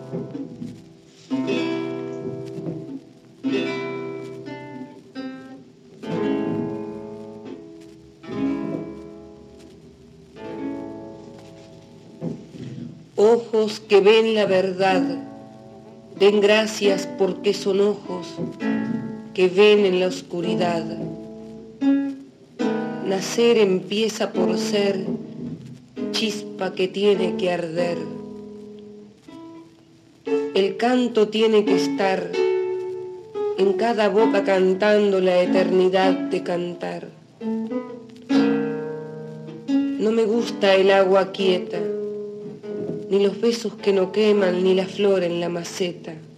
Ojos que ven la verdad, den gracias porque son ojos que ven en la oscuridad. Nacer empieza por ser chispa que tiene que arder. El canto tiene que estar en cada boca cantando la eternidad de cantar. No me gusta el agua quieta, ni los besos que no queman, ni la flor en la maceta.